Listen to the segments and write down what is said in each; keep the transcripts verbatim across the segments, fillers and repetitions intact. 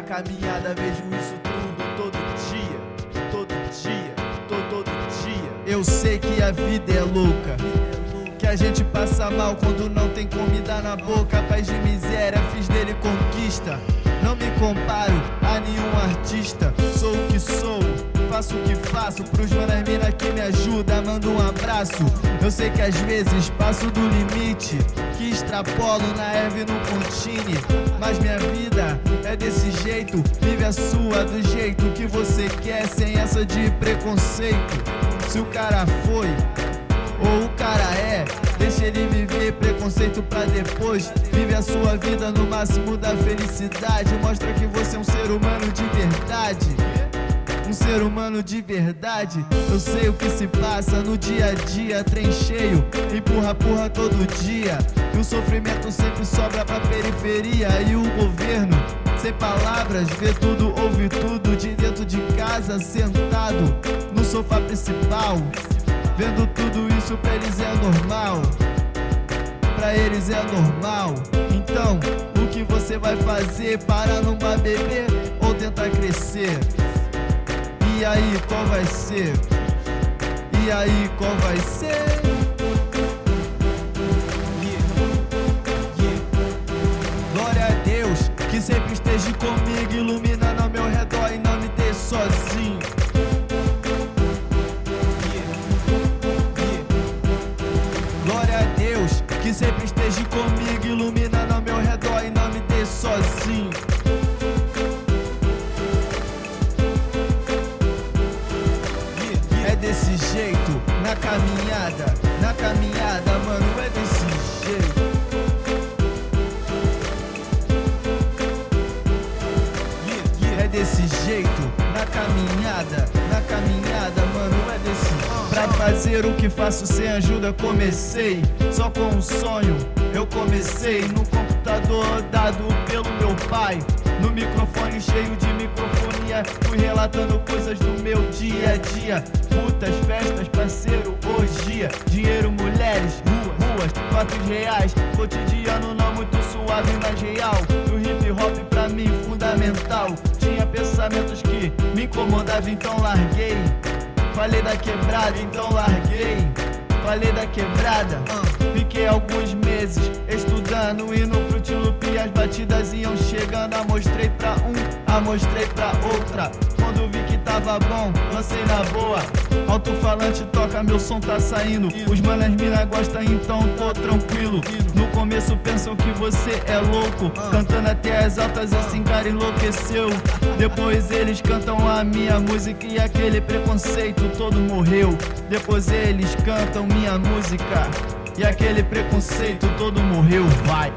caminhada vejo isso tudo todo dia, todo dia, todo, todo dia. Eu sei que a vida é louca, que a gente passa mal quando não tem comida na boca. Paz de miséria, fiz dele conquista. Não me comparo a nenhum artista. Sou o que sou, faço o que faço. Pros manas mina que me ajuda, mando um abraço. Eu sei que às vezes passo do limite, que extrapolo na erva e no contine. Mas minha vida é desse jeito. Vive a sua do jeito que você quer, sem essa de preconceito. Se o cara foi ou o cara é, deixa ele viver, preconceito pra depois. Vive a sua vida no máximo da felicidade. Mostra que você é um ser humano de verdade, um ser humano de verdade. Eu sei o que se passa no dia a dia, trem cheio, empurra, porra todo dia. E o sofrimento sempre sobra pra periferia. E o governo, sem palavras, vê tudo, ouve tudo. De dentro de casa, sentado no sofá principal, vendo tudo isso, pra eles é normal. Pra eles é normal. Então, o que você vai fazer? Para numa beber ou tentar crescer? E aí, qual vai ser? E aí, qual vai ser? Glória a Deus, que sempre esteja comigo, iluminando ao meu redor e não me deixe sozinho. Glória a Deus, que sempre esteja comigo, iluminando ao meu redor e não me deixe sozinho. É desse jeito, na caminhada, na caminhada, mano, é desse jeito. É desse jeito, na caminhada, na caminhada, mano, é desse jeito. Pra fazer o que faço sem ajuda comecei, só com um sonho eu comecei. No computador dado pelo meu pai, no microfone cheio de microfonia, fui relatando coisas do meu dia a dia. Putas, festas, parceiro, orgia, dinheiro, mulheres, rua, ruas, fatos reais. Cotidiano não muito suave, mas real. O hip hop pra mim fundamental. Tinha pensamentos que me incomodavam, então larguei. Falei da quebrada, então larguei. Falei da quebrada, uh. Fiquei alguns meses estudando, indo pro T-Loop e as batidas iam chegando. Amostrei pra um, amostrei pra outra. Quando vi que tava bom, lancei na boa. Alto-falante toca, meu som tá saindo. Os manas mina gostam, então tô tranquilo. No começo pensam que você é louco, cantando até as altas, assim cara enlouqueceu. Depois eles cantam a minha música e aquele preconceito todo morreu. Depois eles cantam minha música e aquele preconceito todo morreu, vai.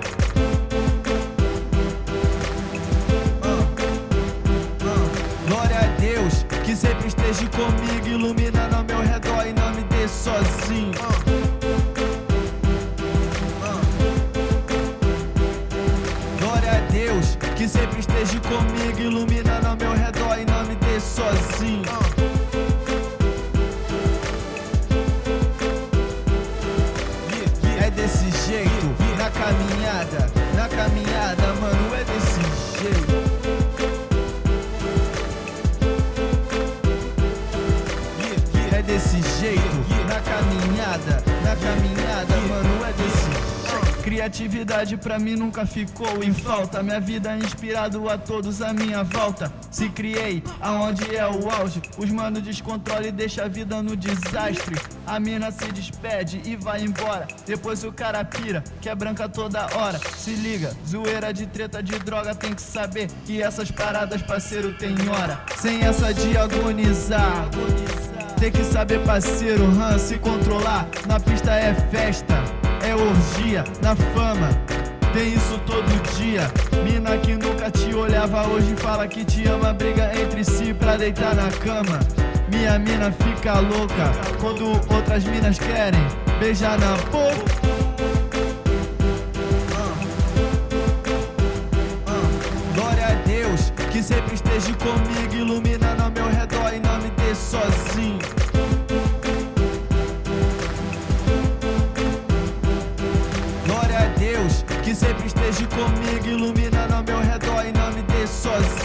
Glória a Deus, que sempre esteja comigo, iluminando ao meu redor e não me deixe sozinho. Glória a Deus, que sempre esteja comigo, iluminando ao meu redor e não me deixe sozinho. É desse jeito, na caminhada, na caminhada, mano, é desse jeito. É desse jeito, na caminhada, na caminhada, mano, é desse jeito. Criatividade pra mim nunca ficou em falta. Minha vida é inspirado a todos à minha volta. Se criei aonde é o auge, os mano descontrola e deixa a vida no desastre. A mina se despede e vai embora, depois o cara pira, que é branca toda hora. Se liga, zoeira de treta de droga, tem que saber que essas paradas, parceiro, tem hora. Sem essa de agonizar, tem que saber, parceiro, hum, se controlar. Na pista é festa, é orgia, na fama tem isso todo dia. Mina que nunca te olhava hoje fala que te ama, briga entre si pra deitar na cama. Minha mina fica louca quando outras minas querem beijar na boca. Glória a Deus, que sempre esteja comigo, iluminando ao meu redor e não me deixe sozinho. Glória a Deus, que sempre esteja comigo, iluminando ao meu redor e não me deixe sozinho.